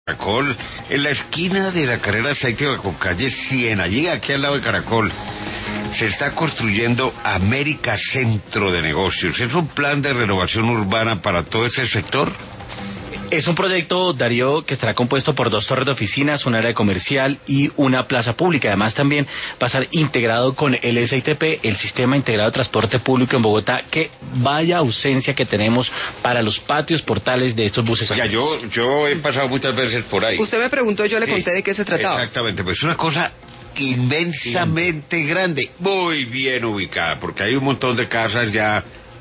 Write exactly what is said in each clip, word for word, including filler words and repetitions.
Caracol, en la esquina de la carrera séptima con calle cien, allí aquí al lado de Caracol, se está construyendo América Centro de Negocios. ¿Es un plan de renovación urbana para todo ese sector? Es un proyecto, Darío, que estará compuesto por dos torres de oficinas, un área comercial y una plaza pública. Además, también va a estar integrado con el S I T P, el Sistema Integrado de Transporte Público en Bogotá, que vaya ausencia que tenemos para los patios portales de estos buses. Ya, yo, yo he pasado muchas veces por ahí. Usted me preguntó, yo le Sí, conté de qué se trataba. Exactamente, pues es una cosa inmensamente grande, muy bien ubicada, porque hay un montón de casas ya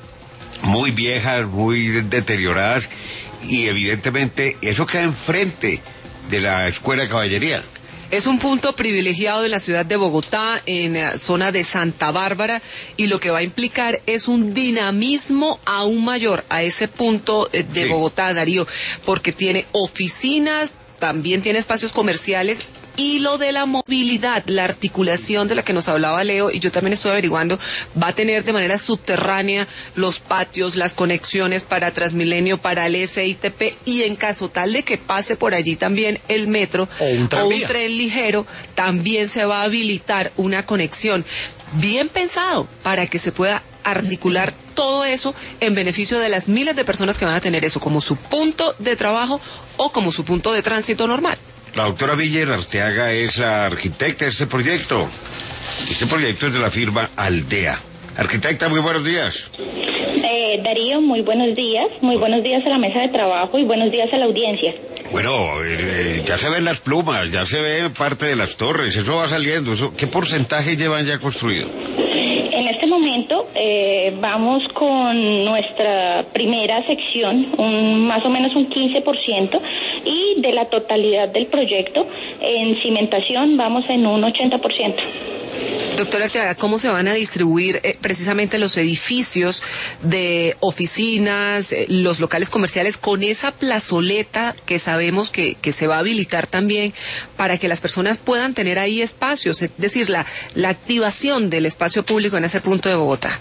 muy viejas, muy deterioradas, y evidentemente eso queda enfrente de la Escuela de Caballería. Es un punto privilegiado en la ciudad de Bogotá, en la zona de Santa Bárbara, y lo que va a implicar es un dinamismo aún mayor a ese punto de Sí. Bogotá, Darío, porque tiene oficinas, también tiene espacios comerciales. Y lo de la movilidad, la articulación de la que nos hablaba Leo, y yo también estoy averiguando, va a tener de manera subterránea los patios, las conexiones para Transmilenio, para el S I T P, y en caso tal de que pase por allí también el metro O un o un tranvía. tren ligero, también se va a habilitar una conexión bien pensado para que se pueda articular todo eso en beneficio de las miles de personas que van a tener eso como su punto de trabajo o como su punto de tránsito normal. La doctora Miller Arteaga es la arquitecta de este proyecto. Este proyecto es de la firma Aldea. Arquitecta, muy buenos días. Eh, Darío, muy buenos días. Muy buenos días a la mesa de trabajo y buenos días a la audiencia. Bueno, eh, ya se ven las plumas, ya se ve parte de las torres, eso va saliendo. Eso, ¿qué porcentaje llevan ya construido? En este momento eh, vamos con nuestra primera sección, un, más o menos un quince por ciento, y de la totalidad del proyecto en cimentación vamos en un ochenta por ciento. Doctora Arteaga, ¿cómo se van a distribuir eh, precisamente los edificios de oficinas, eh, los locales comerciales, con esa plazoleta que sabemos que, que se va a habilitar también para que las personas puedan tener ahí espacios? Es decir, la, la activación del espacio público en ese punto de Bogotá.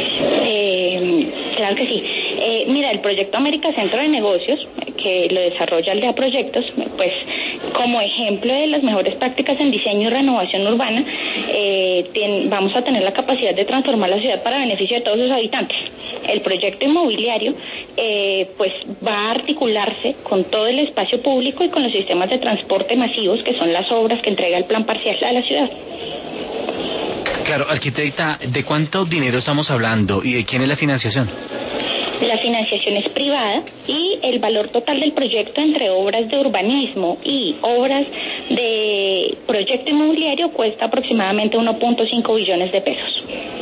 Eh, claro que sí. Eh, mira, el proyecto América Centro de Negocios, que lo desarrolla Aldea Proyectos, pues como ejemplo de las mejores prácticas en diseño y renovación urbana, eh, ten, vamos a tener la capacidad de transformar la ciudad para beneficio de todos sus habitantes. El proyecto inmobiliario eh, pues va a articularse con todo el espacio público y con los sistemas de transporte masivos, que son las obras que entrega el plan parcial a la ciudad. Claro, arquitecta, ¿de cuánto dinero estamos hablando y de quién es la financiación? La financiación es privada y el valor total del proyecto entre obras de urbanismo y obras de proyecto inmobiliario cuesta aproximadamente uno punto cinco billones de pesos.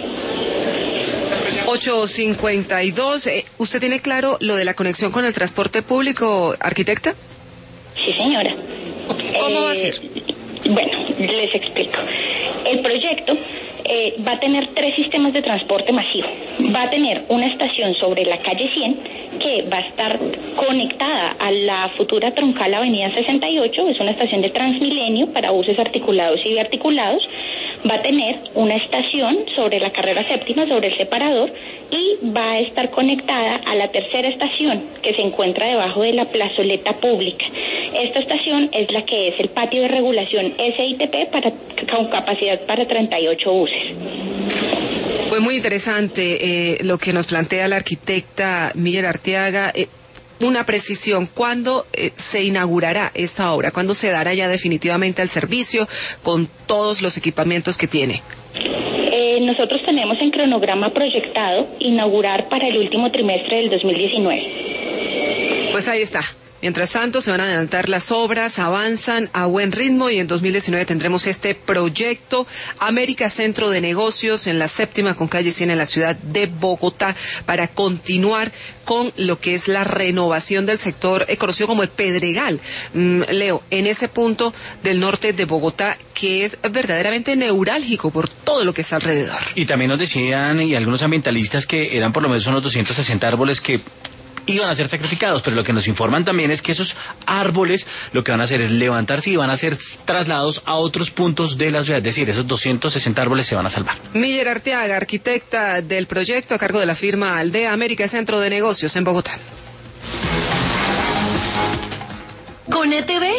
ocho cincuenta y dos, eh, ¿usted tiene claro lo de la conexión con el transporte público, arquitecta? Sí, señora. ¿Cómo Eh, va a ser? Bueno, les explico. El proyecto eh, va a tener tres sistemas de transporte masivo. Va a tener una estación sobre la calle cien que va a estar conectada a la futura troncal Avenida sesenta y ocho, es una estación de Transmilenio para buses articulados y biarticulados. Va a tener una estación sobre la carrera séptima, sobre el separador, y va a estar conectada a la tercera estación que se encuentra debajo de la plazoleta pública. Esta estación es la que es el patio de regulación S I T P para, con capacidad para treinta y ocho buses. Fue muy interesante eh, lo que nos plantea la arquitecta Miller Arteaga. Eh, una precisión, ¿cuándo eh, se inaugurará esta obra? ¿Cuándo se dará ya definitivamente al servicio con todos los equipamientos que tiene? Eh, nosotros tenemos en cronograma proyectado inaugurar para el último trimestre del dos mil diecinueve. Pues ahí está. Mientras tanto, se van a adelantar las obras, avanzan a buen ritmo y en dos mil diecinueve tendremos este proyecto América Centro de Negocios en la séptima con calle cien en la ciudad de Bogotá para continuar con lo que es la renovación del sector eh, conocido como el Pedregal. Mm, Leo, en ese punto del norte de Bogotá que es verdaderamente neurálgico por todo lo que está alrededor. Y también nos decían, y algunos ambientalistas, que eran por lo menos unos doscientos sesenta árboles que iban a ser sacrificados, pero lo que nos informan también es que esos árboles lo que van a hacer es levantarse y van a ser trasladados a otros puntos de la ciudad, es decir, esos doscientos sesenta árboles se van a salvar. Miller Arteaga, arquitecta del proyecto a cargo de la firma Aldea América Centro de Negocios en Bogotá. Con E T V